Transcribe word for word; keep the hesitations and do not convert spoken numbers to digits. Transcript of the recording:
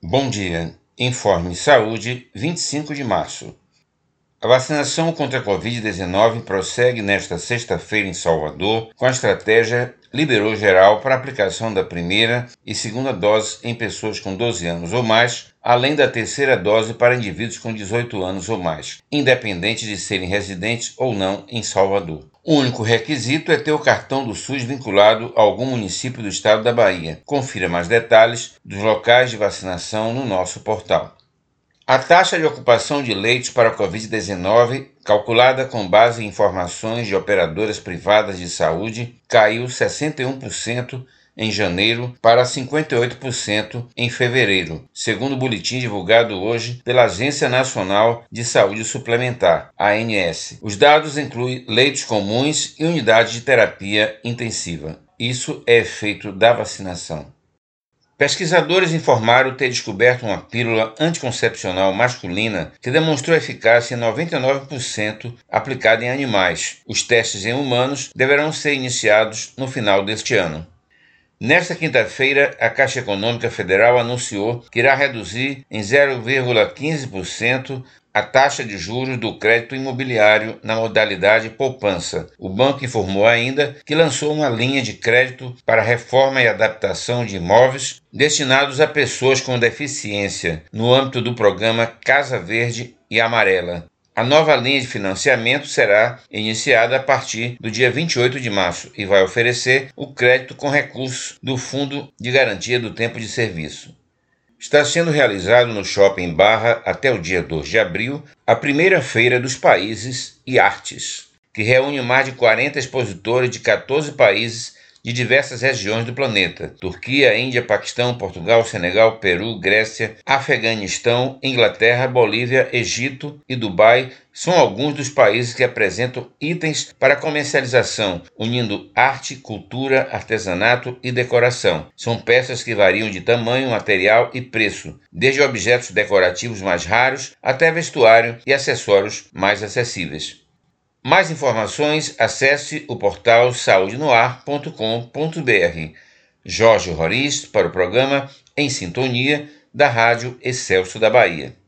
Bom dia. Informe Saúde, vinte e cinco de março. A vacinação contra a covid dezenove prossegue nesta sexta-feira em Salvador com a estratégia Liberou Geral para aplicação da primeira e segunda dose em pessoas com doze anos ou mais, além da terceira dose para indivíduos com dezoito anos ou mais, independente de serem residentes ou não em Salvador. O único requisito é ter o cartão do SUS vinculado a algum município do estado da Bahia. Confira mais detalhes dos locais de vacinação no nosso portal. A taxa de ocupação de leitos para a covid dezenove, calculada com base em informações de operadoras privadas de saúde, caiu sessenta e um por cento em janeiro para cinquenta e oito por cento em fevereiro, segundo o boletim divulgado hoje pela Agência Nacional de Saúde Suplementar, A N S. Os dados incluem leitos comuns e unidades de terapia intensiva. Isso é efeito da vacinação. Pesquisadores informaram ter descoberto uma pílula anticoncepcional masculina que demonstrou eficácia em noventa e nove por cento aplicada em animais. Os testes em humanos deverão ser iniciados no final deste ano. Nesta quinta-feira, a Caixa Econômica Federal anunciou que irá reduzir em zero vírgula quinze por cento a taxa de juros do crédito imobiliário na modalidade poupança. O banco informou ainda que lançou uma linha de crédito para reforma e adaptação de imóveis destinados a pessoas com deficiência, no âmbito do programa Casa Verde e Amarela. A nova linha de financiamento será iniciada a partir do dia vinte e oito de março e vai oferecer o crédito com recursos do Fundo de Garantia do Tempo de Serviço. Está sendo realizado no Shopping Barra até o dia dois de abril a primeira Feira dos Países e Artes, que reúne mais de quarenta expositores de quatorze países de diversas regiões do planeta: Turquia, Índia, Paquistão, Portugal, Senegal, Peru, Grécia, Afeganistão, Inglaterra, Bolívia, Egito e Dubai são alguns dos países que apresentam itens para comercialização, unindo arte, cultura, artesanato e decoração. São peças que variam de tamanho, material e preço, desde objetos decorativos mais raros até vestuário e acessórios mais acessíveis. Mais informações, acesse o portal saúde no ar ponto com ponto br. Jorge Roriz para o programa Em Sintonia da Rádio Excelsior da Bahia.